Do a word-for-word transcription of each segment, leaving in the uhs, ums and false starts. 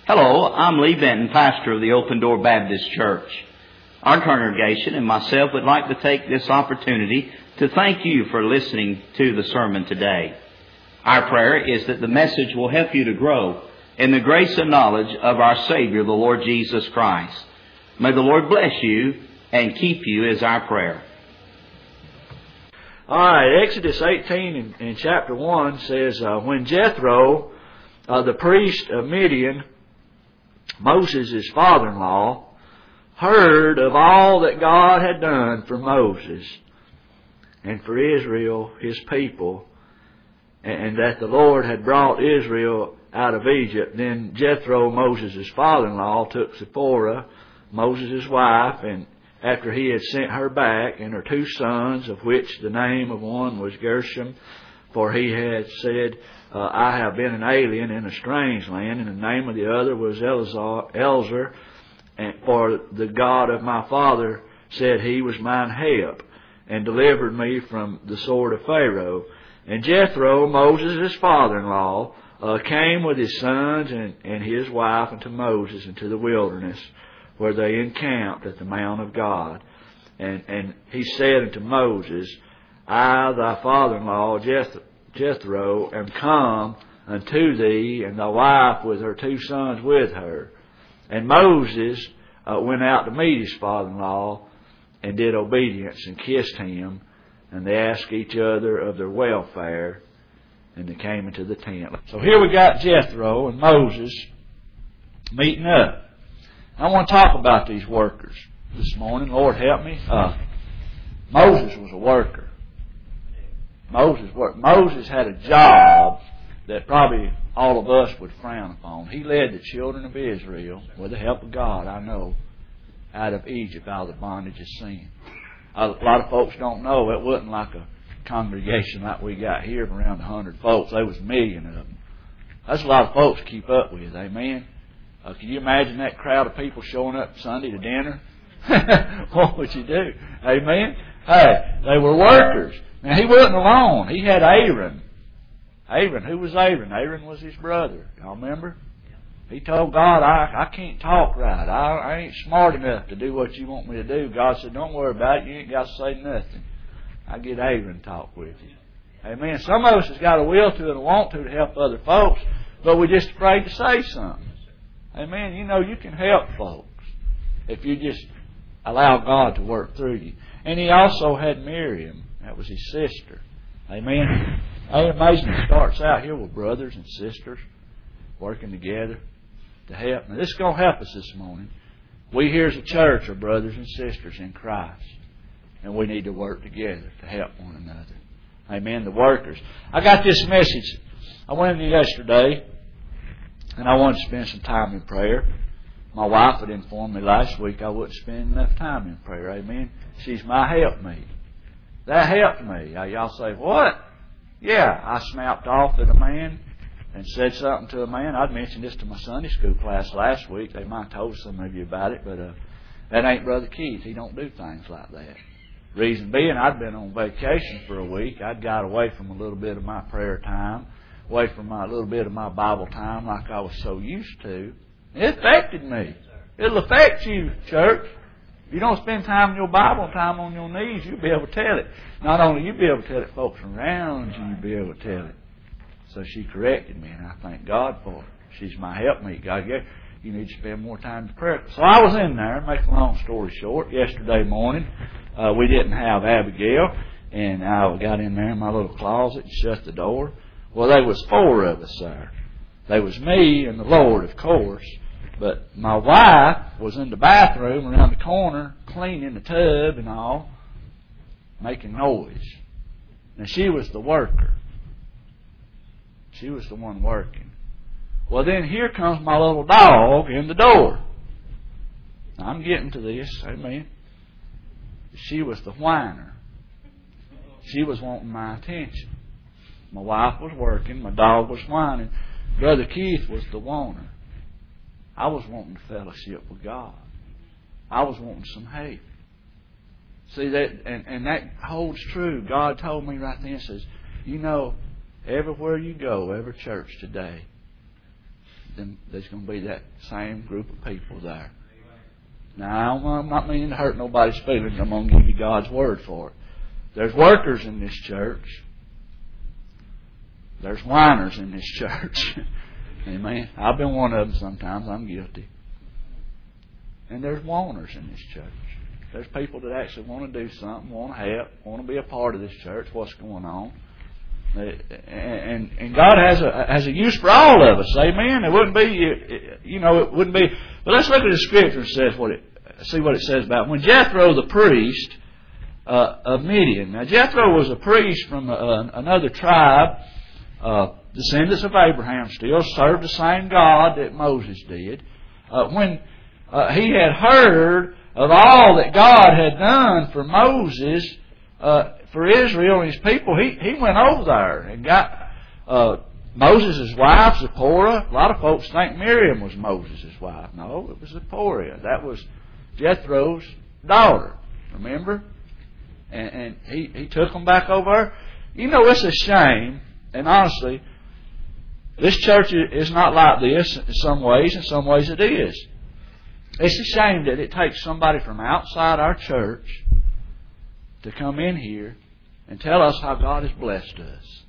Hello, I'm Lee Benton, pastor of the Open Door Baptist Church. Our congregation and myself would like to take this opportunity to thank you for listening to the sermon today. Our prayer is that the message will help you to grow in the grace and knowledge of our Savior, the Lord Jesus Christ. May the Lord bless you and keep you is our prayer. All right, Exodus eighteen in, in chapter one says, uh, when Jethro, uh, the priest of Midian, Moses' father-in-law, heard of all that God had done for Moses and for Israel, his people, and that the Lord had brought Israel out of Egypt, then Jethro, Moses' father-in-law, took Zipporah, Moses' wife, and after he had sent her back, and her two sons, of which the name of one was Gershom, for he had said, uh, I have been an alien in a strange land, and the name of the other was Elazar, Elzer, and for the God of my father said he was mine help, and delivered me from the sword of Pharaoh. And Jethro, Moses' father-in-law, uh, came with his sons and, and his wife unto Moses into the wilderness, where they encamped at the mount of God. And, and he said unto Moses, I, thy father-in-law, Jethro, Jethro, am come unto thee, and thy wife with her two sons with her. And Moses uh, went out to meet his father-in-law, and did obedience, and kissed him, and they asked each other of their welfare, and they came into the tent. So here we got Jethro and Moses meeting up. I want to talk about these workers this morning. Lord help me. Uh, Moses was a worker. Moses worked. Moses had a job that probably all of us would frown upon. He led the children of Israel, with the help of God, I know, out of Egypt, out of the bondage of sin. A lot of folks don't know it wasn't like a congregation like we got here of around a hundred folks. There was a million of them. That's a lot of folks to keep up with. Amen. Uh, can you imagine that crowd of people showing up Sunday to dinner? What would you do? Amen. Hey, they were workers. Now, he wasn't alone. He had Aaron. Aaron, who was Aaron? Aaron was his brother. Y'all remember? He told God, I, I can't talk right. I, I ain't smart enough to do what you want me to do. God said, don't worry about it. You ain't got to say nothing. I get Aaron to talk with you. Amen. Some of us has got a will to and a want to to help other folks, but we're just afraid to say something. Amen. You know, you can help folks if you just allow God to work through you. And he also had Miriam. That was his sister. Amen. Ain't amazing it starts out here with brothers and sisters working together to help. Now, this is going to help us this morning. We here as a church are brothers and sisters in Christ. And we need to work together to help one another. Amen. The workers. I got this message. I went in yesterday, and I wanted to spend some time in prayer. My wife had informed me last week I wouldn't spend enough time in prayer. Amen. She's my helpmate. That helped me. Y'all say, what? Yeah, I snapped off at a man and said something to a man. I'd mentioned this to my Sunday school class last week. They might have told some of you about it, but uh, that ain't Brother Keith. He don't do things like that. Reason being, I'd been on vacation for a week. I'd got away from a little bit of my prayer time, away from my, a little bit of my Bible time like I was so used to. It affected me. It'll affect you, church. If you don't spend time in your Bible time on your knees, you'll be able to tell it. Not only you'll be able to tell it, folks around you, you'll be able to tell it. So she corrected me, and I thank God for it. She's my helpmate. God, you need to spend more time in prayer. So I was in there, make a long story short, yesterday morning. Uh, we didn't have Abigail, and I got in there in my little closet and shut the door. Well, there was four of us there. There was me and the Lord, of course. But my wife was in the bathroom around the corner, cleaning the tub and all, making noise. Now, she was the worker. She was the one working. Well, then here comes my little dog in the door. Now, I'm getting to this. Amen. She was the whiner. She was wanting my attention. My wife was working. My dog was whining. Brother Keith was the wanter. I was wanting fellowship with God. I was wanting some help. See, that, and, and that holds true. God told me right then, says, you know, everywhere you go, every church today, them, there's going to be that same group of people there. Now, I'm not meaning to hurt nobody's feelings. I'm going to give you God's word for it. There's workers in this church. There's whiners in this church. Amen. I've been one of them sometimes. I'm guilty. And there's wanters in this church. There's people that actually want to do something, want to help, want to be a part of this church, what's going on. And, and God has a has a use for all of us. Amen. It wouldn't be, you know, it wouldn't be. But let's look at the scripture and says what it, see what it says about it. When Jethro the priest uh, of Midian. Now Jethro was a priest from uh, another tribe, uh, descendants of Abraham. Still served the same God that Moses did. Uh, when uh, he had heard of all that God had done for Moses. Uh, For Israel and his people, he, he went over there and got uh, Moses' wife, Zipporah. A lot of folks think Miriam was Moses' wife. No, it was Zipporah. That was Jethro's daughter. Remember? And, and he, he took them back over. You know, it's a shame, and honestly, this church is not like this in some ways. In some ways it is. It's a shame that it takes somebody from outside our church to come in here and tell us how God has blessed us.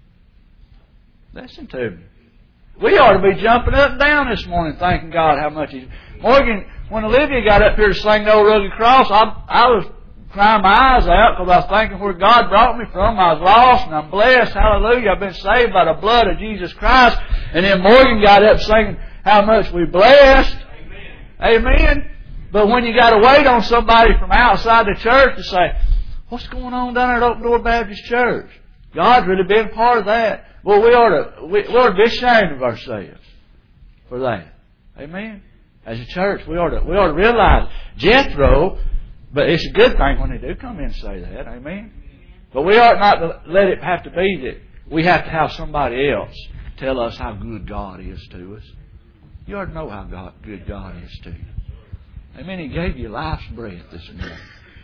Listen to me. We ought to be jumping up and down this morning thanking God how much He's... Morgan, when Olivia got up here to sing the old rugged cross, I, I was crying my eyes out because I was thinking where God brought me from. I was lost and I'm blessed. Hallelujah. I've been saved by the blood of Jesus Christ. And then Morgan got up singing how much we're blessed. Amen. Amen. But when you got to wait on somebody from outside the church to say, what's going on down there at Open Door Baptist Church? God's really been part of that. Well, we ought to, we, we ought to be ashamed of ourselves for that. Amen? As a church, we ought to, we ought to realize Jethro, but it's a good thing when they do come in and say that. Amen? But we ought not to let it have to be that we have to have somebody else tell us how good God is to us. You ought to know how God, good God is to you. Amen? He gave you life's breath this morning.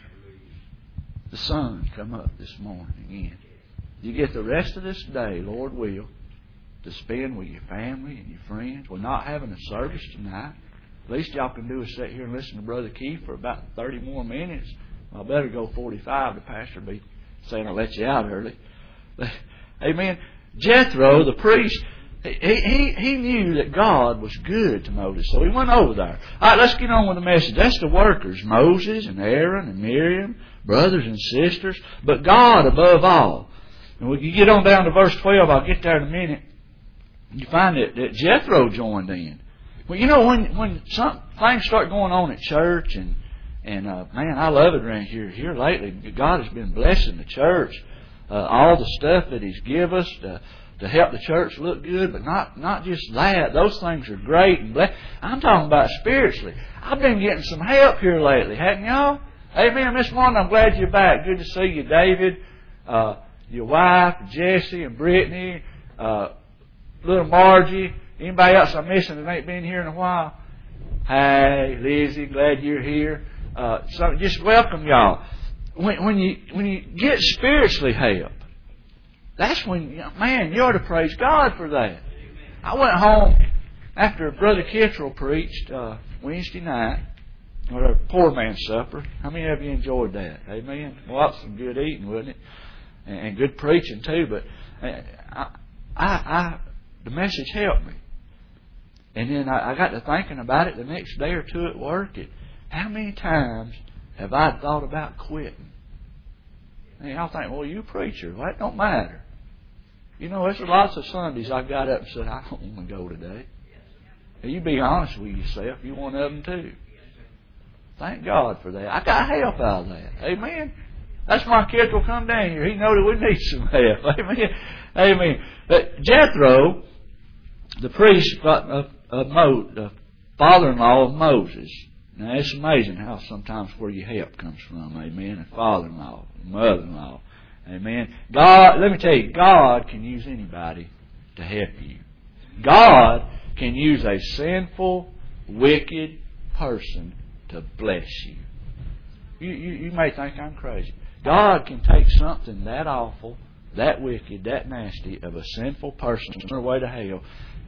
The sun's come up this morning again. You get the rest of this day, Lord will, to spend with your family and your friends. We're not having a service tonight. At least y'all can do is sit here and listen to Brother Keith for about thirty more minutes. I better go forty-five. The pastor will be saying I'll let you out early. Amen. Jethro, the priest, he, he, he knew that God was good to Moses. So he went over there. All right, let's get on with the message. That's the workers. Moses and Aaron and Miriam, brothers and sisters, but God above all. And when you get on down to verse twelve, I'll get there in a minute, you find that, that Jethro joined in. Well, you know, when when some things start going on at church, and, and uh, man, I love it around here. Here lately, God has been blessing the church. Uh, all the stuff that He's give us to, to help the church look good, but not, not just that. Those things are great and blessed. I'm talking about spiritually. I've been getting some help here lately, hadn't y'all? Amen. Miss Wanda, I'm glad you're back. Good to see you, David, uh, your wife, Jesse, and Brittany, uh, little Margie. Anybody else I'm missing that ain't been here in a while? Hey, Lizzie, glad you're here. Uh, so just welcome y'all. When, when you when you get spiritually help, that's when, man, you ought to praise God for that. I went home after Brother Kittrell preached uh, Wednesday night. Or a poor man's supper. How many of you enjoyed that? Amen. Well, that's some good eating, wasn't it? And, and good preaching too. But I, I, I, the message helped me. And then I, I got to thinking about it the next day or two at work. It, how many times have I thought about quitting? And y'all think, well, you preacher, well, that don't matter. You know, there's lots of Sundays I got up and said, I don't want to go today. And you be honest with yourself. You one of them too. Thank God for that. I got help out of that. Amen. That's why kids will come down here. He knows that we need some help. Amen. Amen. But Jethro, the priest of, of Mo, the father-in-law of Moses. Now it's amazing how sometimes where your help comes from. Amen. A father-in-law, a mother-in-law. Amen. God, let me tell you, God can use anybody to help you. God can use a sinful, wicked person to bless you. You, you. you may think I'm crazy. God can take something that awful, that wicked, that nasty of a sinful person on their way to hell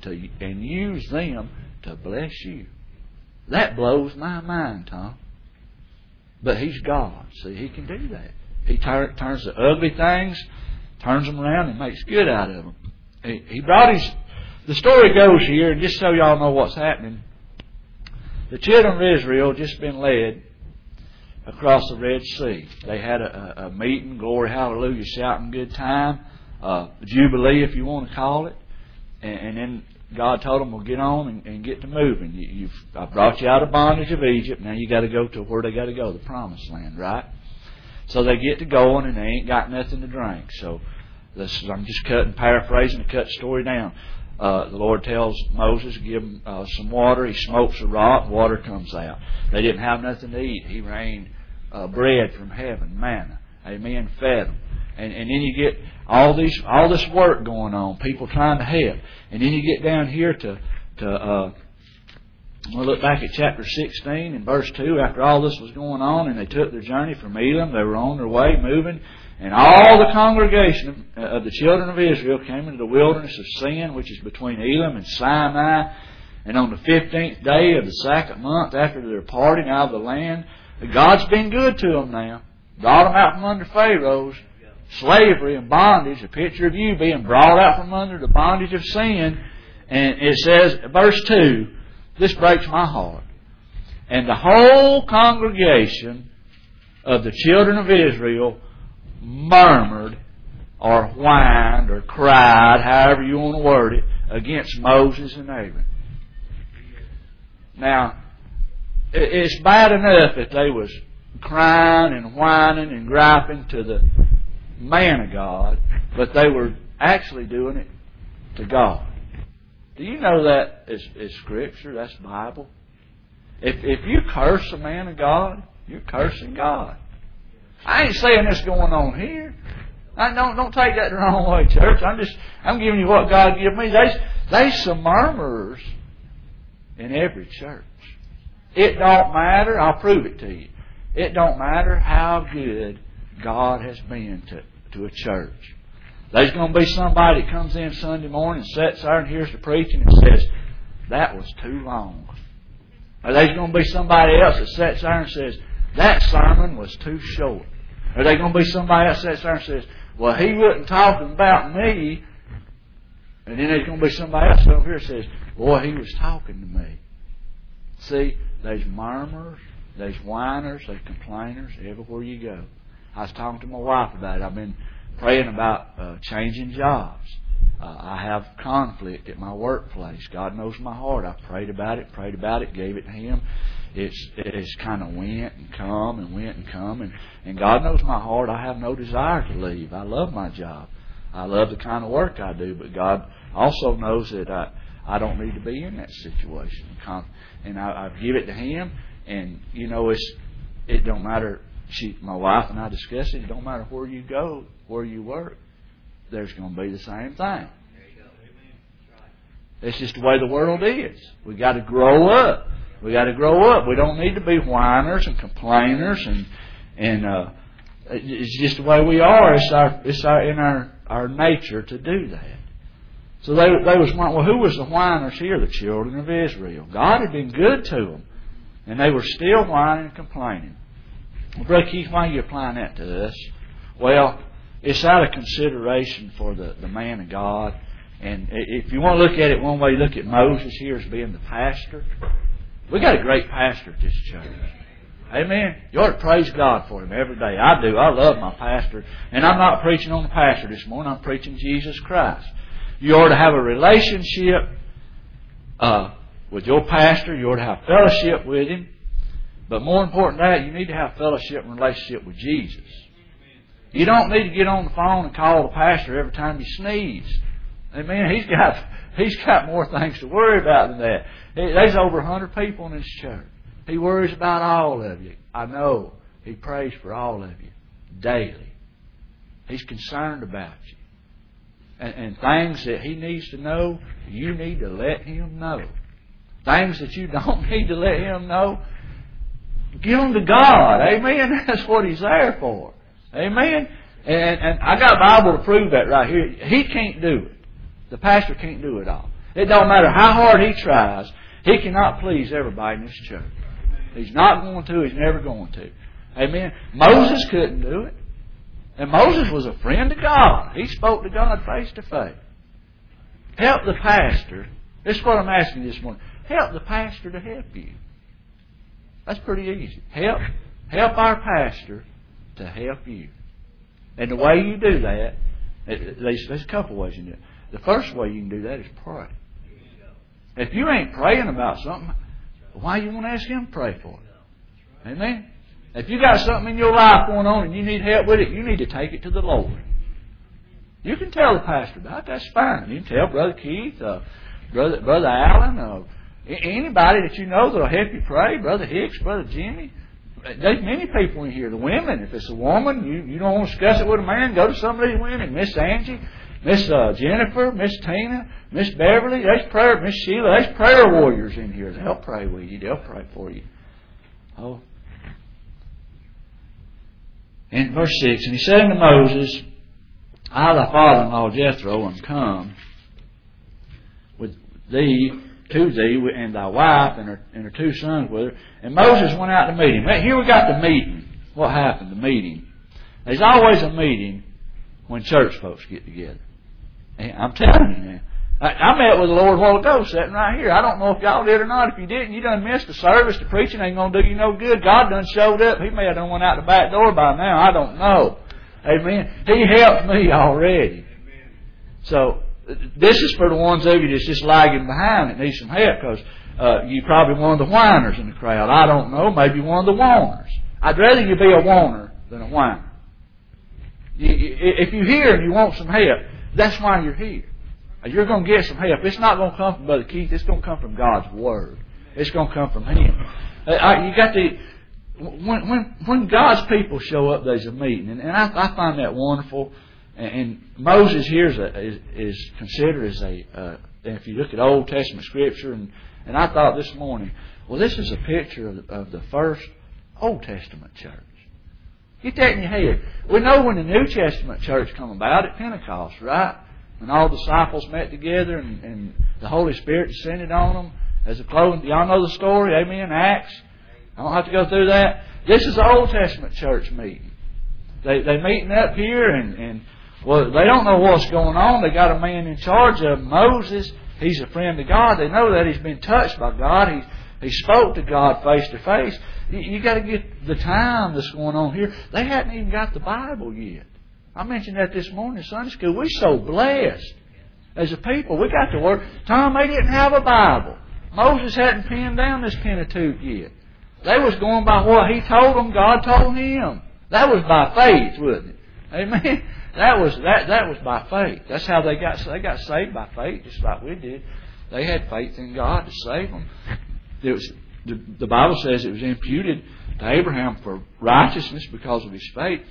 to and use them to bless you. That blows my mind, Tom. But He's God. See, He can do that. He tur- turns the ugly things, turns them around, and makes good out of them. He, he brought His... The story goes here, and just so y'all know what's happening, the children of Israel just been led across the Red Sea. They had a, a, a meeting, glory, hallelujah, shouting good time, uh, Jubilee if you want to call it, and, and then God told them, well, get on and, and get to moving. You, you've I brought you out of bondage of Egypt. Now you got to go to where they got to go, the Promised Land, right? So they get to going, and they ain't got nothing to drink. So this, I'm just cutting, paraphrasing to cut the story down. Uh, the Lord tells Moses, give them uh, some water. He smokes a rock, water comes out. They didn't have nothing to eat. He rained uh, bread from heaven, manna. Amen. Fed them. And, and then you get all these, all this work going on, people trying to help. And then you get down here to, to uh, we'll look back at chapter sixteen and verse two. After all this was going on, and they took their journey from Elim, they were on their way moving. And all the congregation of the children of Israel came into the wilderness of Sin, which is between Elim and Sinai. And on the fifteenth day of the second month after their parting out of the land, God's been good to them now. Brought them out from under Pharaoh's slavery and bondage, a picture of you being brought out from under the bondage of sin. And it says, verse two, this breaks my heart. And the whole congregation of the children of Israel murmured or whined or cried, however you want to word it, against Moses and Aaron. Now, it's bad enough that they was crying and whining and griping to the man of God, but they were actually doing it to God. Do you know that is, is Scripture? That's Bible. If if you curse a man of God, you're cursing God. I ain't saying this going on here. I don't don't take that the wrong way, church. I'm just I'm giving you what God gave me. There's there's some murmurers in every church. It don't matter. I'll prove it to you. It don't matter how good God has been to, to a church. There's going to be somebody that comes in Sunday morning and sits there and hears the preaching and says, that was too long. Or there's going to be somebody else that sits there and says, that sermon was too short. Or there's going to be somebody else that sits there and says, well, he wasn't talking about me. And then there's going to be somebody else over here that says, boy, he was talking to me. See, there's murmurers, there's whiners, there's complainers everywhere you go. I was talking to my wife about it. I've been praying about uh, changing jobs. Uh, I have conflict at my workplace. God knows my heart. I prayed about it, prayed about it, gave it to Him. It's it's kind of went and come and went and come. And, and God knows my heart. I have no desire to leave. I love my job. I love the kind of work I do. But God also knows that I, I don't need to be in that situation. And I, I give it to Him. And, you know, it's it don't matter. She, my wife and I discussed it. It don't matter where you go, where you work. There's going to be the same thing. There you go. Amen. That's right. It's just the way the world is. We got to grow up. We got to grow up. We don't need to be whiners and complainers, and and uh, it's just the way we are. It's our it's our in our, our nature to do that. So they they was well, who was the whiners here? The children of Israel. God had been good to them, and they were still whining and complaining. Well, Brother Keith, why are you applying that to us? Well, it's out of consideration for the, the man of God. And if you want to look at it one way, look at Moses here as being the pastor. We got a great pastor at this church. Amen. You ought to praise God for him every day. I do. I love my pastor. And I'm not preaching on the pastor this morning. I'm preaching Jesus Christ. You ought to have a relationship uh, with your pastor. You ought to have fellowship with him. But more important than that, you need to have fellowship and relationship with Jesus. You don't need to get on the phone and call the pastor every time you sneeze. Amen. He's got he's got more things to worry about than that. There's over a hundred people in this church. He worries about all of you. I know. He prays for all of you daily. He's concerned about you. And, and things that he needs to know, you need to let him know. Things that you don't need to let him know, give them to God. Amen. That's what He's there for. Amen. And, and I got a Bible to prove that right here. He can't do it. The pastor can't do it all. It don't matter how hard he tries. He cannot please everybody in this church. He's not going to. He's never going to. Amen. Moses couldn't do it. And Moses was a friend of God. He spoke to God face to face. Help the pastor. This is what I'm asking this morning. Help the pastor to help you. That's pretty easy. Help, help our pastor to help you. And the way you do that, there's, there's a couple ways you can do it. The first way you can do that is pray. If you ain't praying about something, why you want to ask him to pray for it? Amen? If you got something in your life going on and you need help with it, you need to take it to the Lord. You can tell the pastor about it. That's fine. You can tell Brother Keith, uh, Brother Brother Allen, uh, anybody that you know that will help you pray. Brother Hicks, Brother Jimmy. There's many people in here. The women, if it's a woman, you, you don't want to discuss it with a man, go to some of these women. Miss Angie, Miss uh, Jennifer, Miss Tina, Miss Beverly, there's prayer, Miss Sheila, there's prayer warriors in here. They'll pray with you. They'll pray for you. Oh. In verse six, and he said unto Moses, I, thy father-in-law Jethro, am come with thee, to thee, and thy wife, and her, and her two sons with her. And Moses went out to meet him. Here we got the meeting. What happened? The meeting. There's always a meeting when church folks get together. And I'm telling you now. I, I met with the Lord a while ago, sitting right here. I don't know if y'all did or not. If you didn't, you done missed the service. The preaching ain't going to do you no good. God done showed up. He may have done went out the back door by now. I don't know. Amen. He helped me already. So, this is for the ones of you that's just lagging behind that need some help, because uh, you probably one of the whiners in the crowd. I don't know. Maybe one of the whiners. I'd rather you be a whiner than a whiner. You, if you're here and you want some help, that's why you're here. You're going to get some help. It's not going to come from Brother Keith. It's going to come from God's Word. It's going to come from Him. Uh, you got to... When, when when God's people show up, there's a meeting, and, and I, I find that wonderful. And, and Moses here is, a, is, is considered as a. Uh, if you look at Old Testament Scripture, and, and I thought this morning, well, this is a picture of the, of the first Old Testament church. Get that in your head. We know when the New Testament church come about at Pentecost, right? When all the disciples met together and, and the Holy Spirit descended on them as a clothing. Y'all know the story, amen? Acts. I don't have to go through that. This is the Old Testament church meeting. They they meeting up here, and, and well, they don't know what's going on. They got a man in charge of them, Moses. He's a friend of God. They know that he's been touched by God. He he spoke to God face to face. You, you got to get the time that's going on here. They hadn't even got the Bible yet. I mentioned that this morning in Sunday school. We're so blessed as a people. We got to work. Tom, they didn't have a Bible. Moses hadn't penned down this Pentateuch yet. They was going by what he told them, God told him. That was by faith, wasn't it? Amen. That was that that was by faith. That's how they got they got saved, by faith, just like we did. They had faith in God to save them. It was the, the Bible says it was imputed to Abraham for righteousness because of his faith.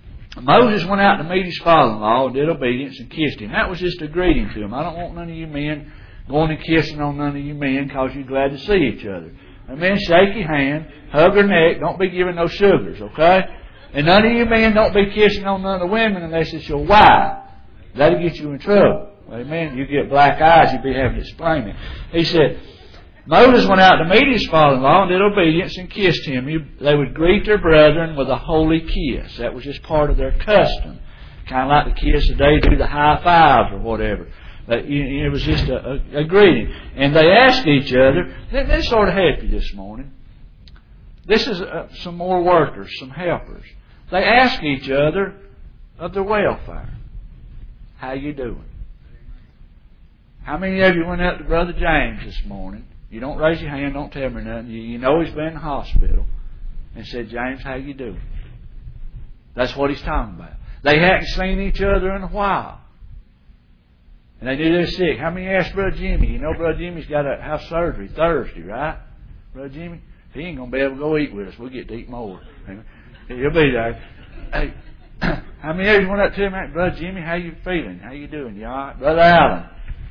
Moses went out to meet his father-in-law and did obedience and kissed him. That was just a greeting to him. I don't want none of you men going and kissing on none of you men because you're glad to see each other. Amen. Shake your hand, hug her neck. Don't be giving no sugars, okay? And none of you men don't be kissing on none of the women unless it's your wife. That'll get you in trouble. Amen. You get black eyes, you'll be having to explain it. He said, Moses went out to meet his father-in-law and did obedience and kissed him. He, they would greet their brethren with a holy kiss. That was just part of their custom. Kind of like the kiss today, do the high fives or whatever. But it was just a, a, a greeting. And they asked each other, let me sort of help you this morning. This is uh, some more workers, some helpers. They asked each other of their welfare. How you doing? How many of you went up to Brother James this morning? You don't raise your hand, don't tell me nothing. You, you know he's been in the hospital. And said, James, how you doing? That's what he's talking about. They hadn't seen each other in a while. And they knew they were sick. How many asked Brother Jimmy? You know Brother Jimmy's got to have surgery Thursday, right? Brother Jimmy? He ain't going to be able to go eat with us. We'll get to eat more. He'll be there. Hey, how many of you went up to him and Brother Jimmy, how you feeling? How you doing? You all right? Brother Allen?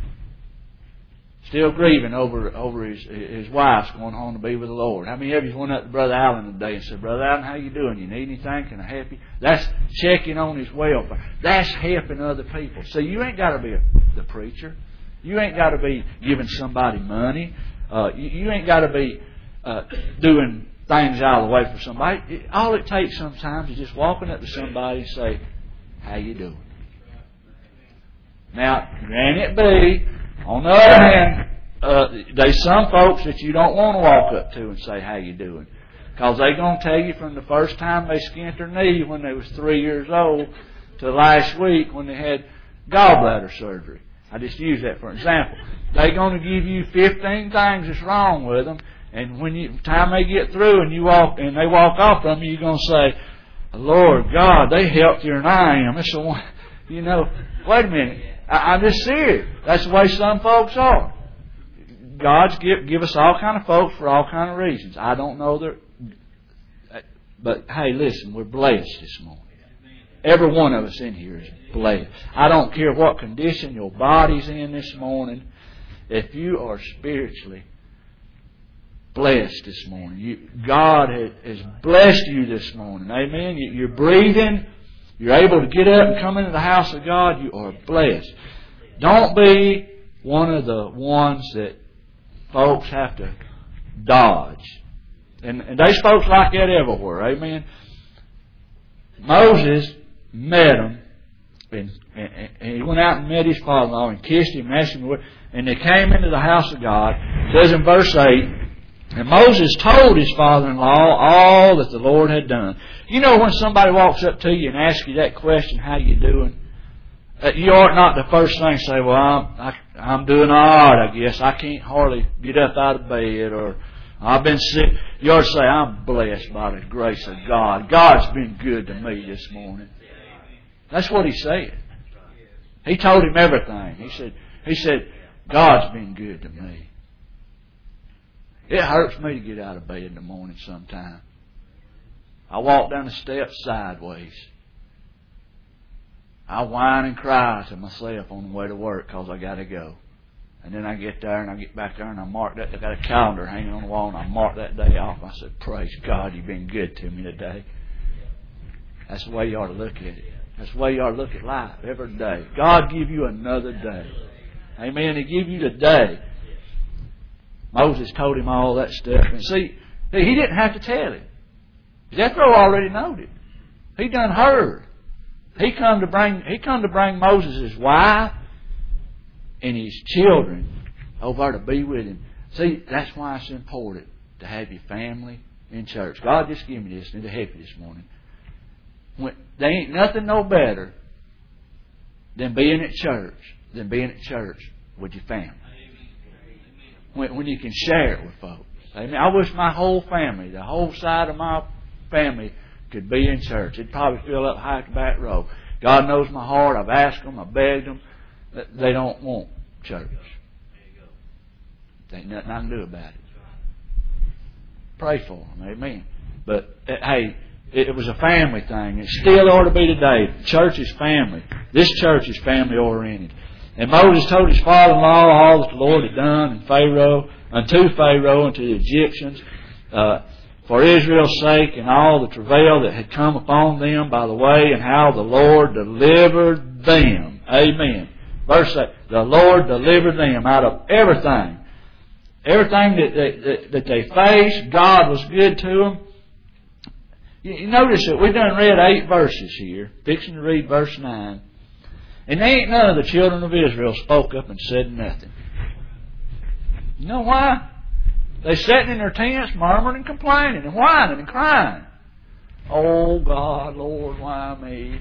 Still grieving over over his his wife's going home to be with the Lord. How many of you went up to Brother Allen today and said, Brother Allen, how you doing? You need anything? Can I help you? That's checking on his welfare. That's helping other people. So you ain't got to be a, the preacher. You ain't got to be giving somebody money. Uh, you, you ain't got to be uh, doing things out of the way for somebody. It, all it takes sometimes is just walking up to somebody and say, "How you doing?" Now, granted be, on the other hand, uh, there's some folks that you don't want to walk up to and say, "How you doing?" Because they're going to tell you from the first time they skinned their knee when they was three years old to last week when they had gallbladder surgery. I just use that for example. They're going to give you fifteen things that's wrong with them, and when you time they get through and you walk and they walk off from you, you're going to say, "Lord God, they healthier than I am." It's the one, you know. Wait a minute. I, I'm just serious. That's the way some folks are. God's give give us all kind of folks for all kind of reasons. I don't know their, but hey, listen, we're blessed this morning. Every one of us in here is blessed. I don't care what condition your body's in this morning. If you are spiritually blessed this morning, you, God has, has blessed you this morning. Amen. You, you're breathing. You're able to get up and come into the house of God. You are blessed. Don't be one of the ones that folks have to dodge. And, and there's folks like that everywhere. Amen. Moses met him, and, and, and he went out and met his father-in-law and kissed him and asked him, and they came into the house of God. It says in verse eight, and Moses told his father-in-law all that the Lord had done. You know, when somebody walks up to you and asks you that question, "How you doing?" Uh, you ought not the first thing say, "Well, I'm I, I'm doing all right, I guess. I can't hardly get up out of bed," or "I've been sick." You ought to say, "I'm blessed by the grace of God. God's been good to me this morning." That's what he said. He told him everything. He said, he said, "God's been good to me." It hurts me to get out of bed in the morning sometimes. I walk down the steps sideways. I whine and cry to myself on the way to work because I got to go. And then I get there and I get back there and I mark that. I got a calendar hanging on the wall and I mark that day off. I said, "Praise God, you've been good to me today." That's the way you ought to look at it. That's the way you ought to look at life every day. God give you another day. Amen. He give you the day. Moses told him all that stuff. And see, he didn't have to tell him. Jethro already knowed it. He done heard. He come to bring he come to bring Moses' wife and his children over to be with him. See, that's why it's important to have your family in church. God just give me this and to help you this morning. When, there ain't nothing no better than being at church, than being at church with your family. When, when you can share it with folks. Amen. I wish my whole family, the whole side of my family, could be in church. It'd probably fill up high to back row. God knows my heart. I've asked them. I've begged them. They don't want church. There ain't nothing I can do about it. Pray for them. Amen. But, hey, it was a family thing. It still ought to be today. Church is family. This church is family oriented. And Moses told his father-in-law all that the Lord had done in Pharaoh, unto Pharaoh and to the Egyptians, uh, for Israel's sake, and all the travail that had come upon them by the way, and how the Lord delivered them. Amen. Verse eight, the Lord delivered them out of everything. Everything that they, that, that they faced, God was good to them. You, you notice that we've done read eight verses here, fixing to read verse nine. And they ain't none of the children of Israel spoke up and said nothing. You know why? They sitting in their tents, murmuring and complaining and whining and crying. "Oh God, Lord, why me?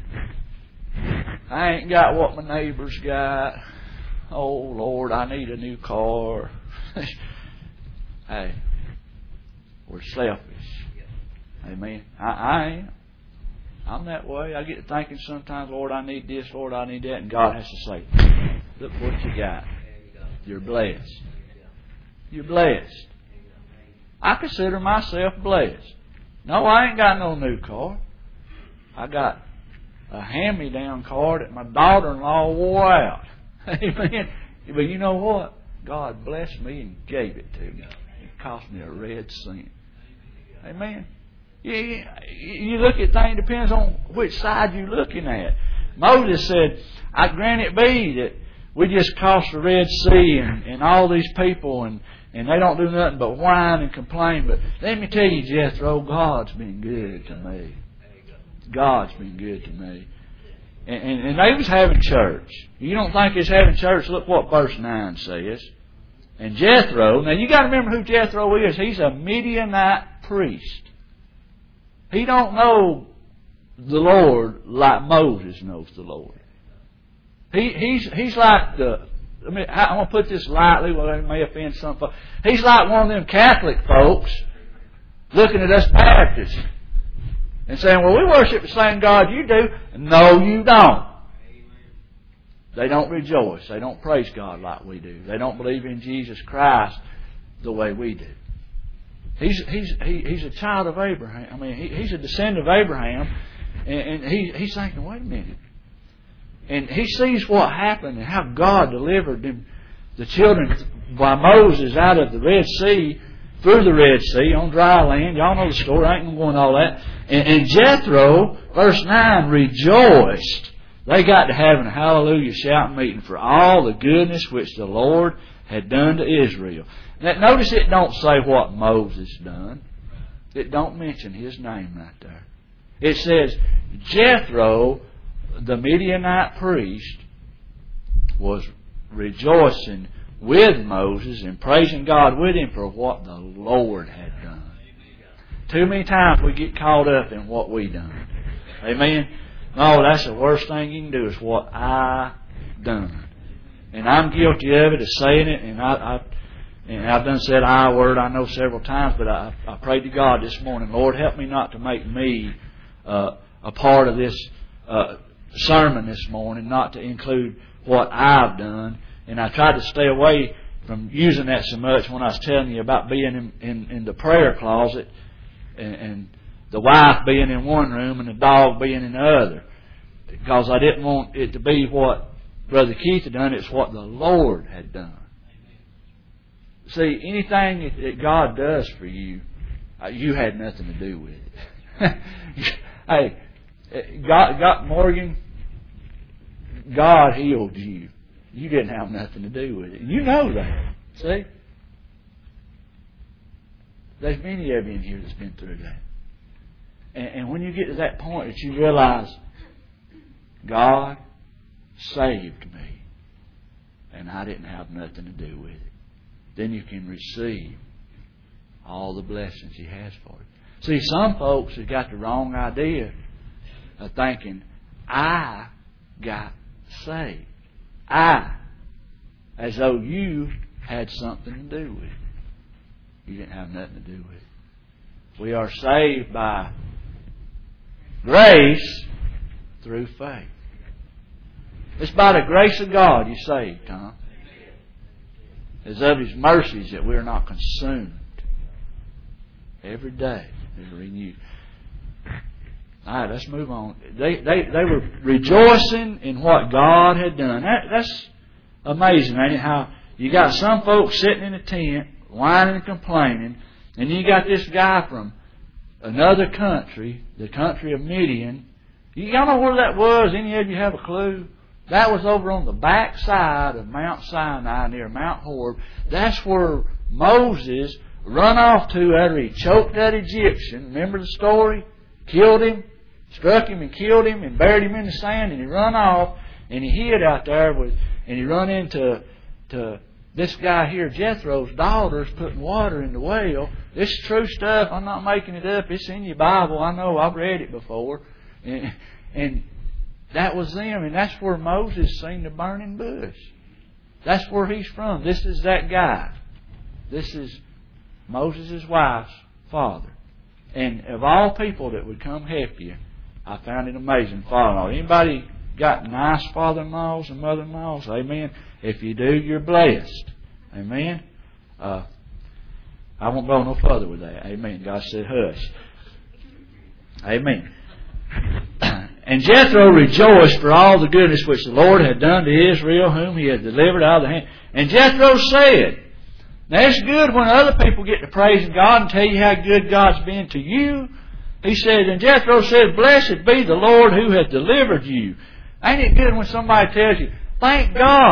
I ain't got what my neighbor's got. Oh Lord, I need a new car." Hey, we're selfish. Amen. I, I am. I'm that way. I get to thinking sometimes, "Lord, I need this, Lord, I need that." And God has to say, "Look what you got. You're blessed. You're blessed." I consider myself blessed. No, I ain't got no new car. I got a hand-me-down car that my daughter-in-law wore out. Amen. But you know what? God blessed me and gave it to me. It cost me a red cent. Amen. You, you look at things, depends on which side you're looking at. Moses said, "I grant it be that we just crossed the Red Sea and, and all these people and, and they don't do nothing but whine and complain. But let me tell you, Jethro, God's been good to me. God's been good to me. And, and, and they was having church. You don't think it's having church? Look what verse nine says. And Jethro, now you got to remember who Jethro is. He's a Midianite priest. He don't know the Lord like Moses knows the Lord. He, he's, he's like the, I mean, I'm going to put this lightly, well, it may offend some folks. He's like one of them Catholic folks looking at us Baptists and saying, well, we worship the same God you do. No, you don't. They don't rejoice. They don't praise God like we do. They don't believe in Jesus Christ the way we do. He's he's he, he's a child of Abraham. I mean, he, he's a descendant of Abraham, and, and he he's thinking, wait a minute. And he sees what happened and how God delivered them, the children by Moses out of the Red Sea, through the Red Sea on dry land. Y'all know the story. I ain't going to go into all that. And, and Jethro, verse nine, rejoiced. They got to having a hallelujah shout meeting for all the goodness which the Lord had done to Israel. Now, notice it don't say what Moses done. It don't mention his name right there. It says Jethro, the Midianite priest, was rejoicing with Moses and praising God with him for what the Lord had done. Too many times we get caught up in what we done. Amen? No, that's the worst thing you can do is what I done. And I'm guilty of it, of saying it, and I, I and I've done said I word I know several times, but I, I prayed to God this morning, Lord, help me not to make me uh, a part of this uh, sermon this morning, not to include what I've done. And I tried to stay away from using that so much when I was telling you about being in, in, in the prayer closet and, and the wife being in one room and the dog being in the other. Because I didn't want it to be what Brother Keith had done, it's what the Lord had done. See, anything that, that God does for you, uh, you had nothing to do with it. Hey, God, God, Morgan, God healed you. You didn't have nothing to do with it. You know that. See? There's many of you in here that's been through that. And, and when you get to that point that you realize, God saved me, and I didn't have nothing to do with it, then you can receive all the blessings He has for you. See, some folks have got the wrong idea of thinking, I got saved. I. As though you had something to do with it. You didn't have nothing to do with it. We are saved by grace through faith. It's by the grace of God you're saved, Tom. It's of His mercies that we're not consumed. Every day is renewed. All right, let's move on. They, they, they were rejoicing in what God had done. That, that's amazing, ain't it? How you got some folks sitting in a tent, whining and complaining, and you got this guy from another country, the country of Midian. Y'all know where that was? Any of you have a clue? That was over on the back side of Mount Sinai near Mount Horeb. That's where Moses run off to after he choked that Egyptian. Remember the story? Killed him, struck him and killed him and buried him in the sand, and he run off and he hid out there with, and he run into to this guy here, Jethro's daughters, putting water in the well. This is true stuff. I'm not making it up. It's in your Bible. I know. I've read it before. And, and that was them. And that's where Moses seen the burning bush. That's where he's from. This is that guy. This is Moses' wife's father. And of all people that would come help you, I found it amazing. Father-in-law. Anybody got nice father-in-laws and mother-in-laws? Amen. If you do, you're blessed. Amen. Uh, I won't go no further with that. Amen. God said, hush. Amen. And Jethro rejoiced for all the goodness which the Lord had done to Israel, whom He had delivered out of the hand. And Jethro said, now it's good when other people get to praising God and tell you how good God's been to you. He said, and Jethro said, blessed be the Lord who hath delivered you. Ain't it good when somebody tells you, thank God.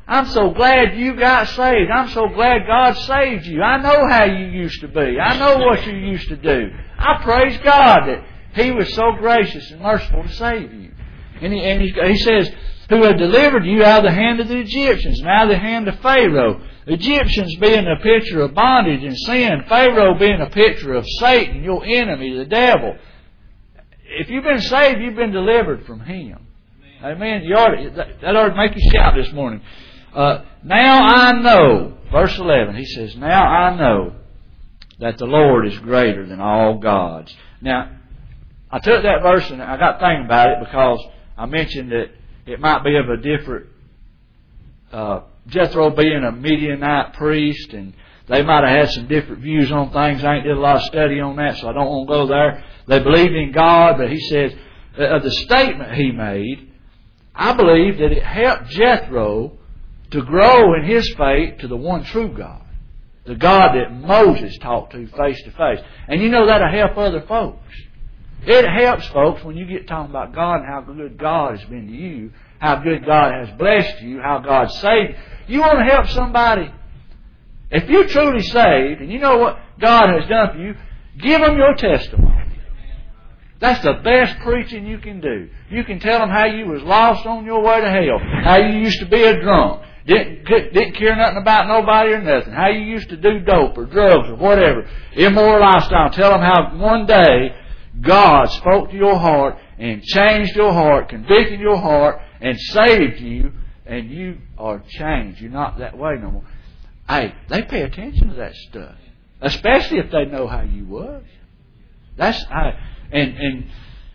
I'm so glad you got saved. I'm so glad God saved you. I know how you used to be. I know what you used to do. I praise God that He was so gracious and merciful to save you. And He, and he, he says, who had delivered you out of the hand of the Egyptians and out of the hand of Pharaoh. The Egyptians being a picture of bondage and sin. Pharaoh being a picture of Satan, your enemy, the devil. If you've been saved, you've been delivered from him. Amen. You ought to, that, that ought to make you shout this morning. Uh, now I know, verse eleven, he says, now I know that the Lord is greater than all gods. Now, I took that verse and I got thinking about it because I mentioned that it might be of a different, uh, Jethro being a Midianite priest, and they might have had some different views on things. I ain't did a lot of study on that, so I don't want to go there. They believed in God, but he says, uh, the statement he made, I believe that it helped Jethro to grow in his faith to the one true God. The God that Moses talked to face to face. And you know that'll help other folks. It helps folks when you get talking about God and how good God has been to you, how good God has blessed you, how God saved you. You want to help somebody. If you're truly saved and you know what God has done for you, give them your testimony. That's the best preaching you can do. You can tell them how you was lost on your way to hell, how you used to be a drunk, didn't didn't care nothing about nobody or nothing, how you used to do dope or drugs or whatever, immoral lifestyle. Tell them how one day God spoke to your heart and changed your heart, convicted your heart, and saved you, and you are changed. You're not that way no more. Hey, they pay attention to that stuff, especially if they know how you was. That's I, and and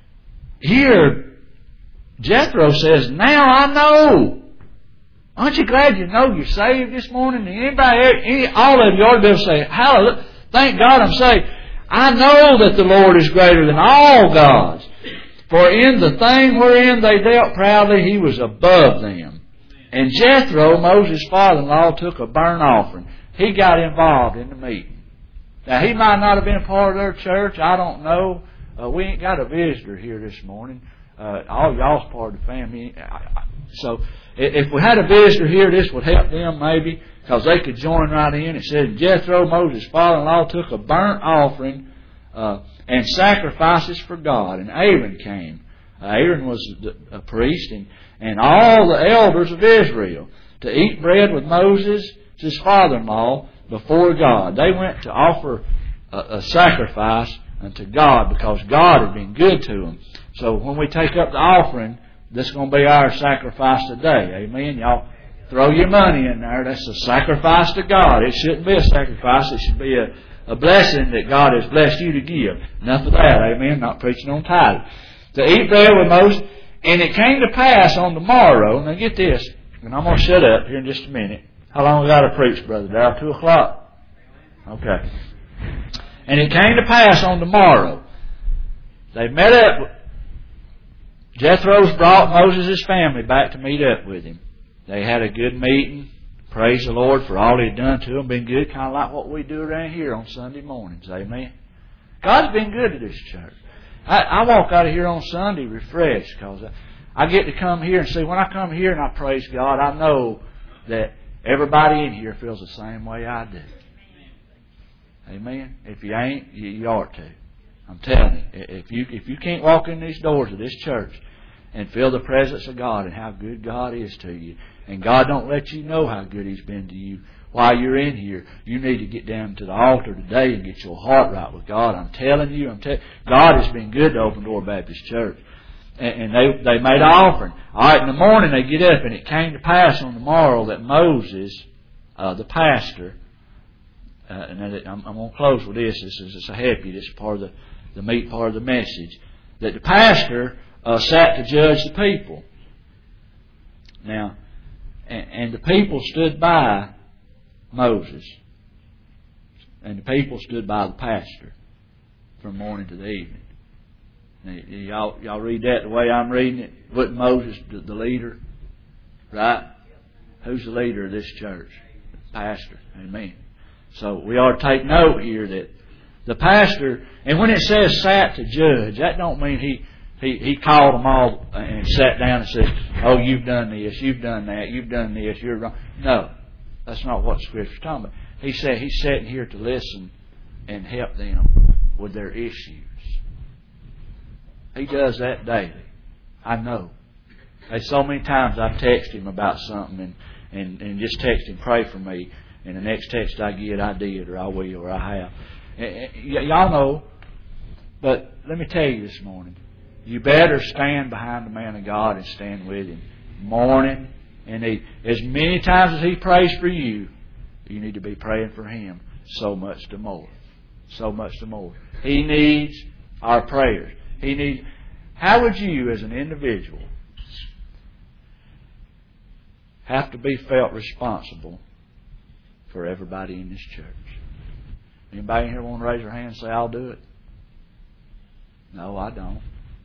here Jethro says, "Now I know." Aren't you glad you know you're saved this morning? Anybody, any, all of you ought to be able to say, "Hallelujah! Thank God I'm saved." I know that the Lord is greater than all gods. For in the thing wherein they dealt proudly, He was above them. And Jethro, Moses' father-in-law, took a burnt offering. He got involved in the meeting. Now, he might not have been a part of their church. I don't know. Uh, we ain't got a visitor here this morning. Uh, all y'all's part of the family. So, if we had a visitor here, this would help them maybe, because they could join right in. It said, Jethro, Moses' father-in-law, took a burnt offering uh, and sacrifices for God. And Aaron came. Uh, Aaron was a priest, and, and all the elders of Israel, to eat bread with Moses, his father-in-law, before God. They went to offer a, a sacrifice unto God because God had been good to them. So when we take up the offering, this is going to be our sacrifice today. Amen. Y'all throw your money in there. That's a sacrifice to God. It shouldn't be a sacrifice. It should be a, a blessing that God has blessed you to give. Enough of that. Amen. Not preaching on tithing. To eat bread with Moses. And it came to pass on the morrow. Now get this. And I'm going to shut up here in just a minute. How long have I got to preach, Brother Darrell? Two o'clock? Okay. And it came to pass on the morrow. They met up. Jethro's brought Moses' family back to meet up with him. They had a good meeting. Praise the Lord for all He'd done to them. Been good, kind of like what we do around here on Sunday mornings. Amen. God's been good to this church. I, I walk out of here on Sunday refreshed because I, I get to come here and see. When I come here and I praise God, I know that everybody in here feels the same way I do. Amen. If you ain't, you, you ought to. I'm telling you, if you if you can't walk in these doors of this church and feel the presence of God and how good God is to you, and God don't let you know how good He's been to you while you're in here, you need to get down to the altar today and get your heart right with God. I'm telling you, I'm telling God has been good to Open Door Baptist Church. And, and they they made an offering. All right, in the morning they get up, and it came to pass on the morrow that Moses, uh, the pastor, uh, and I'm, I'm going to close with this. This is a happy. This is part of the the meat part of the message, that the pastor uh, sat to judge the people. Now, and, and the people stood by Moses, and the people stood by the pastor from morning to the evening. Now, y'all, y'all read that the way I'm reading it? Wasn't Moses the, the leader? Right? Who's the leader of this church? The pastor. Amen. So we ought to take note here that the pastor, and when it says sat to judge, that don't mean he he, he called them all and sat down and said, oh, you've done this, you've done that, you've done this, you're wrong. No, that's not what Scripture's talking about. He said he's sitting here to listen and help them with their issues. He does that daily. I know. There's so many times I've texted him about something and, and, and just text him, pray for me, and the next text I get, I did, or I will, or I have. And, and, y- y'all know, but let me tell you this morning, you better stand behind the man of God and stand with him morning and evening. As many times as he prays for you, you need to be praying for him so much the more. So much the more. He needs our prayers. He needs. How would you, as an individual, have to be felt responsible for everybody in this church? Anybody in here want to raise their hand and say, I'll do it? No, I don't.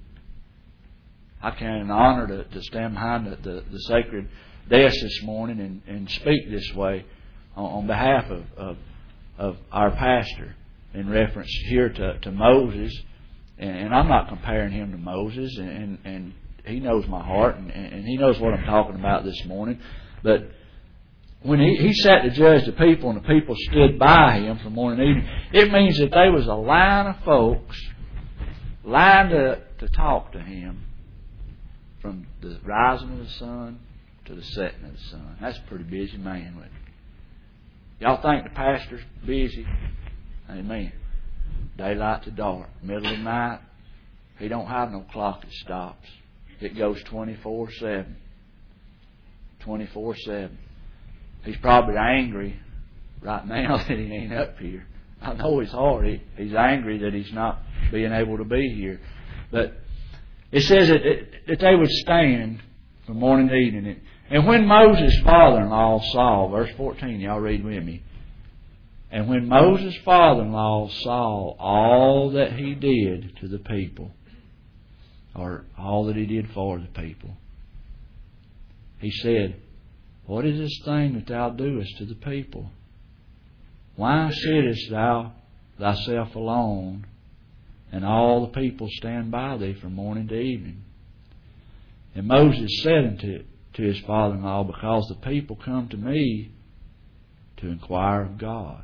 I count it an honor to, to stand behind the, the, the sacred desk this morning and, and speak this way on, on behalf of, of, of our pastor in reference here to, to Moses. And, and I'm not comparing him to Moses, and, and, and he knows my heart, and, and he knows what I'm talking about this morning. But when he, he sat to judge the people and the people stood by him from morning to evening, it means that there was a line of folks lined up to talk to him from the rising of the sun to the setting of the sun. That's a pretty busy man, wasn't it? Y'all think the pastor's busy? Amen. Daylight to dark, middle of the night. He don't have no clock that stops. It goes twenty-four seven. twenty-four seven. He's probably angry right now that he ain't up here. I know his heart. He, he's angry that he's not being able to be here. But it says that, that they would stand from morning to evening. And when Moses' father-in-law saw, verse fourteen, y'all read with me. And when Moses' father-in-law saw all that he did to the people, or all that he did for the people, he said, what is this thing that thou doest to the people? Why sittest thou thyself alone, and all the people stand by thee from morning to evening? And Moses said unto to his father-in-law, because the people come to me to inquire of God.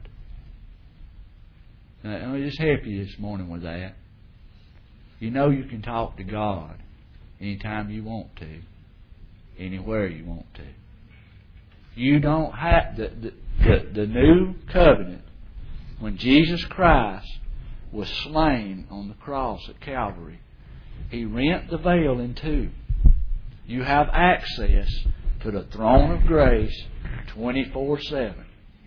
Now, let me just help you this morning with that. You know you can talk to God anytime you want to, anywhere you want to. You don't have the, the, the, the new covenant, when Jesus Christ was slain on the cross at Calvary, He rent the veil in two. You have access to the throne of grace twenty-four seven.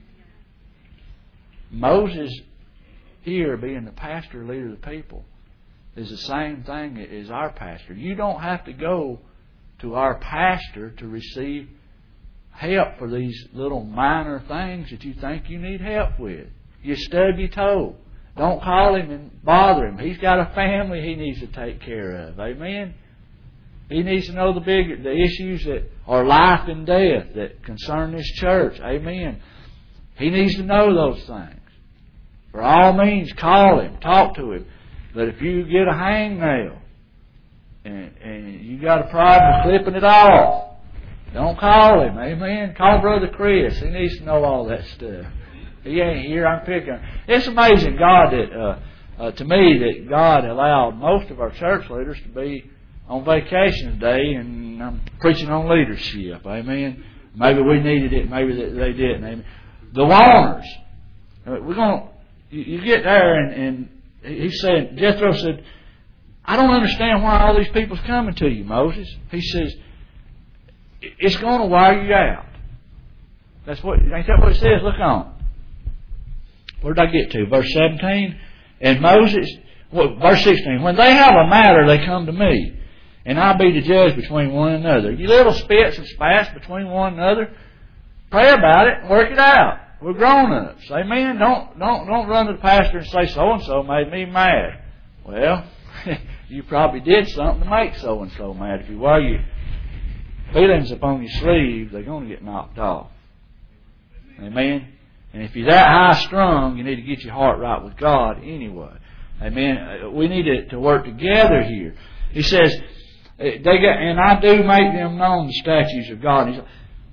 Moses here, being the pastor, leader of the people, is the same thing as our pastor. You don't have to go to our pastor to receive help for these little minor things that you think you need help with. You stub your toe. Don't call him and bother him. He's got a family he needs to take care of. Amen? He needs to know the big, the issues that are life and death that concern this church. Amen? He needs to know those things. For all means, call him, talk to him. But if you get a hangnail and, and you got a problem clipping it off, don't call him. Amen? Call Brother Chris. He needs to know all that stuff. He ain't here. I'm picking. It's amazing, God, that uh, uh, to me that God allowed most of our church leaders to be on vacation today, and I'm preaching on leadership. Amen. Maybe we needed it. Maybe they didn't. Amen. The Warners. We're going. You, you get there, and, and he said, Jethro said, "I don't understand why all these people's coming to you, Moses." He says, "It's going to wear you out." That's what. Ain't that what it says? Look on. Where did I get to? Verse seventeen. And Moses, well, verse sixteen. When they have a matter, they come to me, and I be the judge between one another. You little spits and spats between one another, pray about it and work it out. We're grown-ups. Amen? Don't, don't, don't run to the pastor and say, so-and-so made me mad. Well, you probably did something to make so-and-so mad. If you wear your feelings upon your sleeve, they're going to get knocked off. Amen? And if you're that high-strung, you need to get your heart right with God anyway. Amen? We need to, to work together here. He says, they got, and I do make them known the statutes of God. He's,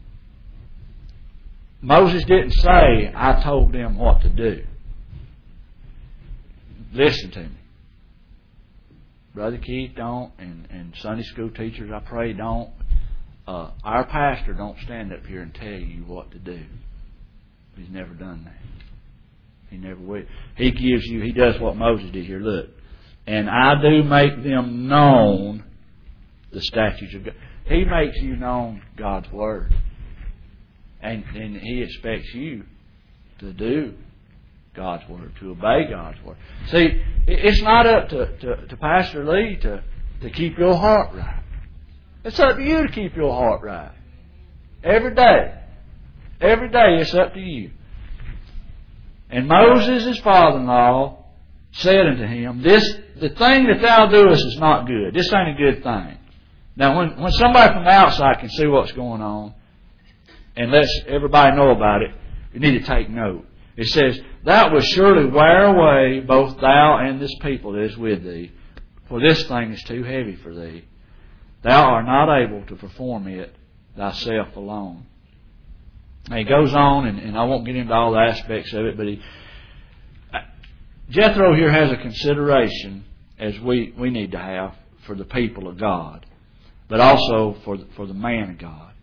Moses didn't say, I told them what to do. Listen to me. Brother Keith, don't, and, and Sunday school teachers, I pray, don't. Uh, our pastor don't stand up here and tell you what to do. He's never done that. He never will. He gives you, he does what Moses did here. Look. And I do make them known the statutes of God. He makes you known God's Word. And, and He expects you to do God's Word, to obey God's Word. See, it's not up to, to, to Pastor Lee to, to keep your heart right. It's up to you to keep your heart right. Every day. Every day it's up to you. And Moses, his father-in-law, said unto him, This, the thing that thou doest is not good. This ain't a good thing. Now, when, when somebody from the outside can see what's going on and lets everybody know about it, you need to take note. It says, Thou wilt surely wear away both thou and this people that is with thee, for this thing is too heavy for thee. Thou art not able to perform it thyself alone. Now he goes on, and, and I won't get into all the aspects of it, but he, Jethro here has a consideration, as we, we need to have, for the people of God, but also for the, for the man of God.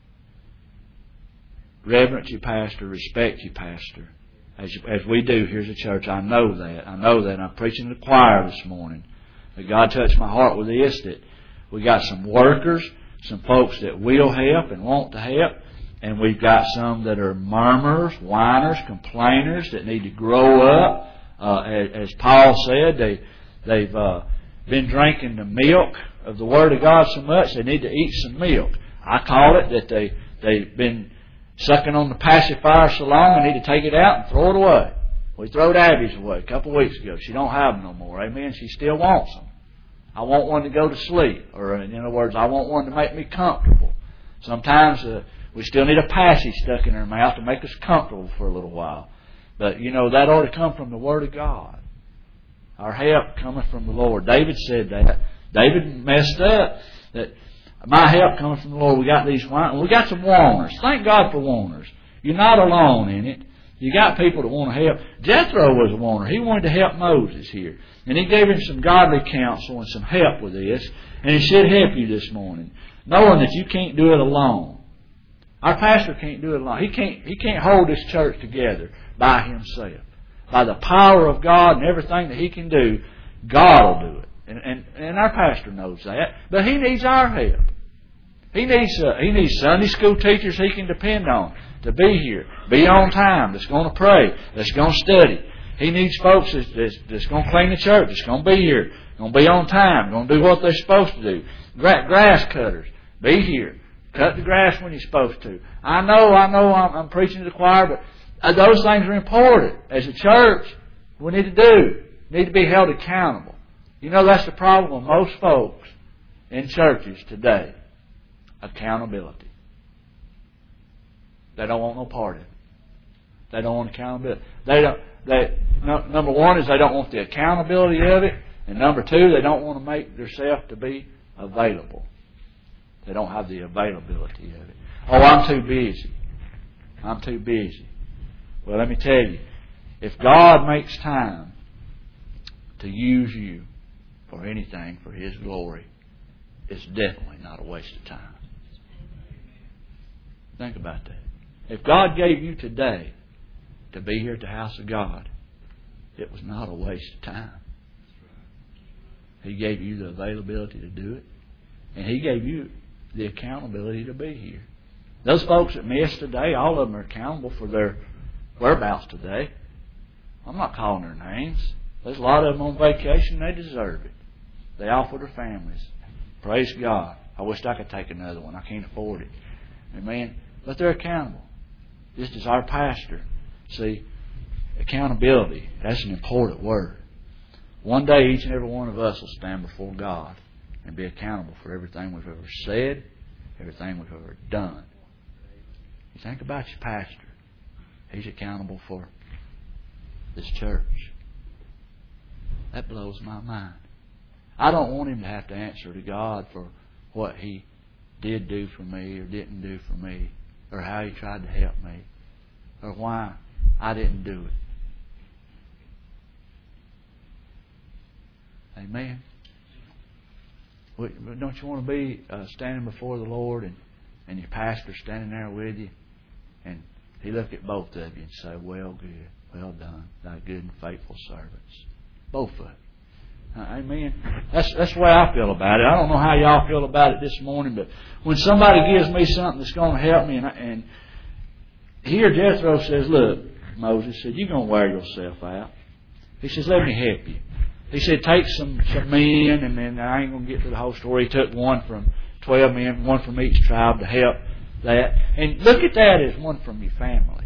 Reverence your pastor, respect your pastor, as, as we do here as a church. I know that. I know that. I'm preaching to the choir this morning. But God touched my heart with this, that we got some workers, some folks that will help and want to help, and we've got some that are murmurers, whiners, complainers that need to grow up. Uh, as, as Paul said, they, they've uh, been drinking the milk of the Word of God so much they need to eat some milk. I call it that they, they've been sucking on the pacifier so long they need to take it out and throw it away. We throwed Abby's away a couple of weeks ago. She don't have them no more. Amen. She still wants them. I want one to go to sleep. Or in other words, I want one to make me comfortable. Sometimes uh, we still need a passy stuck in our mouth to make us comfortable for a little while. But, you know, that ought to come from the Word of God. Our help cometh from the Lord. David said that. David messed up. That my help cometh from the Lord. We got these whiners. We got some warners. Thank God for warners. You're not alone in it. You got people that want to help. Jethro was a warner. He wanted to help Moses here. And he gave him some godly counsel and some help with this. And he should help you this morning, knowing that you can't do it alone. Our pastor can't do it alone. He can't, he can't hold this church together by himself. By the power of God and everything that he can do, God will do it. And, and, and our pastor knows that. But he needs our help. He needs uh, he needs Sunday school teachers he can depend on to be here, be on time, that's going to pray, that's going to study. He needs folks that's, that's, that's going to clean the church, that's going to be here, going to be on time, going to do what they're supposed to do. Gra- grass cutters, be here. Cut the grass when you're supposed to. I know, I know I'm, I'm preaching to the choir, but those things are important. As a church, we need to do. We need to be held accountable. You know, that's the problem with most folks in churches today. Accountability. They don't want no part of it. They don't want accountability. They don't. They no, number one is they don't want the accountability of it, and number two, they don't want to make themselves to be available. They don't have the availability of it. Oh, I'm too busy. I'm too busy. Well, let me tell you, if God makes time to use you for anything for His glory, it's definitely not a waste of time. Think about that. If God gave you today to be here at the house of God, it was not a waste of time. He gave you the availability to do it, and He gave you the accountability to be here. Those folks that missed today, all of them are accountable for their whereabouts today. I'm not calling their names. There's a lot of them on vacation. They deserve it. They all for their families. Praise God. I wish I could take another one. I can't afford it. Amen. But they're accountable. Just as our pastor. See, accountability, that's an important word. One day each and every one of us will stand before God and be accountable for everything we've ever said, everything we've ever done. You think about your pastor. He's accountable for this church. That blows my mind. I don't want him to have to answer to God for what he did do for me or didn't do for me, or how he tried to help me, or why I didn't do it. Amen. Don't you want to be uh, standing before the Lord and, and your pastor standing there with you, and he look at both of you and say, well, good, well done, thy good and faithful servants. Both of them. Uh, amen. That's that's the way I feel about it. I don't know how y'all feel about it this morning, but when somebody gives me something that's going to help me, and, I, and here Jethro says, look, Moses said, you're going to wear yourself out. He says, let me help you. He said, take some, some men, and then I ain't going to get to the whole story. He took one from twelve men, one from each tribe to help that. And look at that as one from your family.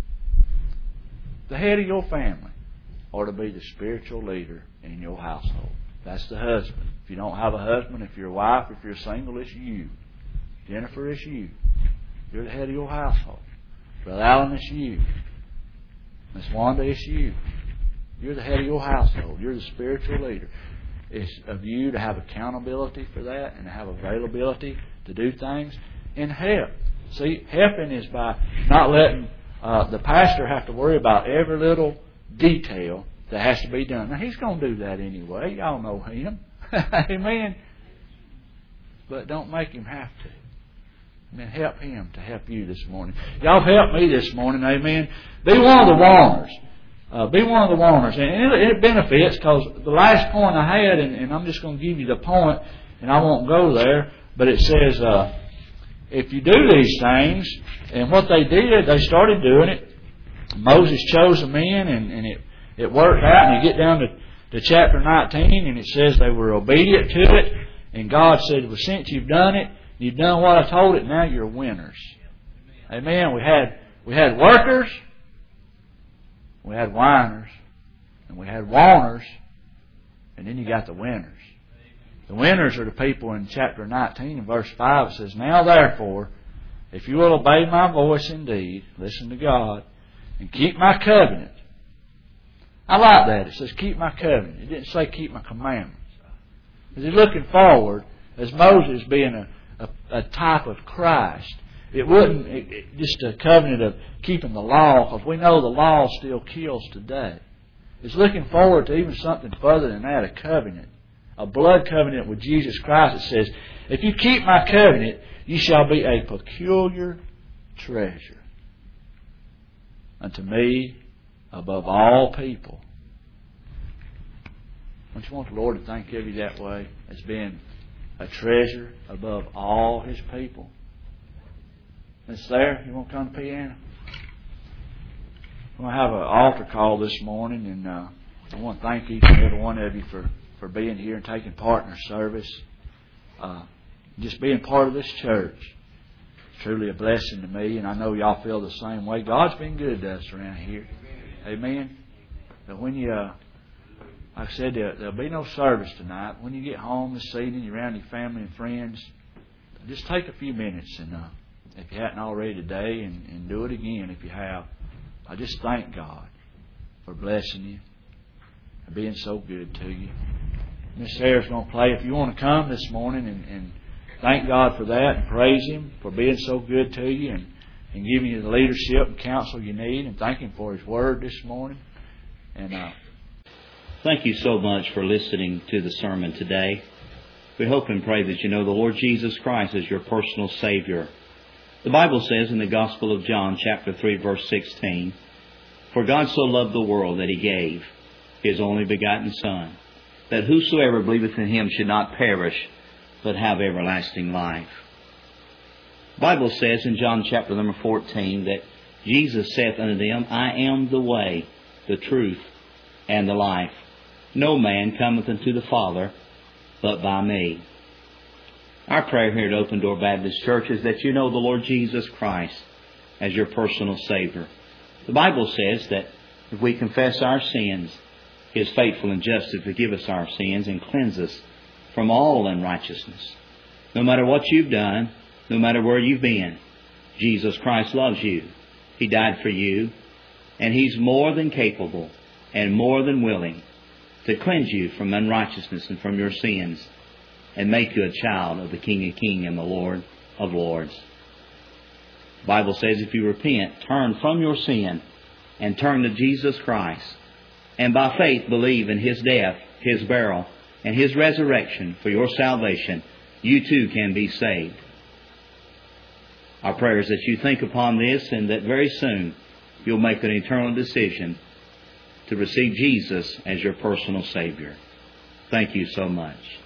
The head of your family ought to be the spiritual leader in your household. That's the husband. If you don't have a husband, if you're a wife, if you're single, it's you. Jennifer, it's you. You're the head of your household. Brother Allen, it's you. Miss Wanda, it's you. You're the head of your household. You're the spiritual leader. It's of you to have accountability for that and to have availability to do things and help. See, helping is by not letting uh, the pastor have to worry about every little detail that has to be done. Now, he's going to do that anyway. Y'all know him. Amen. But don't make him have to. Amen. Help him to help you this morning. Y'all have helped me this morning. Amen. Be one of the warners. Uh, be one of the warners. And it, it benefits, because the last point I had, and, and I'm just going to give you the point, and I won't go there, but it says, uh, if you do these things, and what they did, they started doing it. Moses chose the men, and, and it, it worked out. And you get down to, to chapter nineteen, and it says they were obedient to it. And God said, well, since you've done it, you've done what I told it, now you're winners. Amen. We had we had workers, we had whiners, and we had warners, and then you got the winners. The winners are the people in chapter nineteen and verse five. It says, now therefore, if you will obey my voice indeed, listen to God, and keep my covenant. I like that. It says keep my covenant. It didn't say keep my commandments. Because he's looking forward as Moses being a, a, a type of Christ. It wasn't it, it, just a covenant of keeping the law, because we know the law still kills today. It's looking forward to even something further than that, a covenant. A blood covenant with Jesus Christ. It says, if you keep my covenant, you shall be a peculiar treasure unto me above all people. Don't you want the Lord to think of you that way, as being a treasure above all His people? It's there. You want to come to piano? We're going to have an altar call this morning, and uh, I want to thank each and every one of you for, for being here and taking part in our service. Uh, just being part of this church. It's truly a blessing to me, and I know y'all feel the same way. God's been good to us around here. Amen. But when you, uh, like I said, there, there'll be no service tonight. When you get home this evening, you're around your family and friends, just take a few minutes, and uh, if you hadn't already today, and, and do it again if you have. I just thank God for blessing you and being so good to you. Miss Sarah's going to play. If you want to come this morning and, and thank God for that and praise Him for being so good to you and, and giving you the leadership and counsel you need, and thank Him for His Word this morning. And uh, thank you so much for listening to the sermon today. We hope and pray that you know the Lord Jesus Christ as your personal Savior. The Bible says in the Gospel of John, chapter three, verse sixteen, for God so loved the world that He gave His only begotten Son, that whosoever believeth in Him should not perish, but have everlasting life. The Bible says in John chapter number fourteen that Jesus saith unto them, I am the way, the truth, and the life. No man cometh unto the Father but by me. Our prayer here at Open Door Baptist Church is that you know the Lord Jesus Christ as your personal Savior. The Bible says that if we confess our sins, He is faithful and just to forgive us our sins and cleanse us from all unrighteousness. No matter what you've done, no matter where you've been, Jesus Christ loves you. He died for you, and He's more than capable and more than willing to cleanse you from unrighteousness and from your sins, and make you a child of the King of Kings and the Lord of Lords. The Bible says if you repent, turn from your sin, and turn to Jesus Christ, and by faith believe in His death, His burial, and His resurrection for your salvation, you too can be saved. Our prayer is that you think upon this and that very soon you'll make an eternal decision to receive Jesus as your personal Savior. Thank you so much.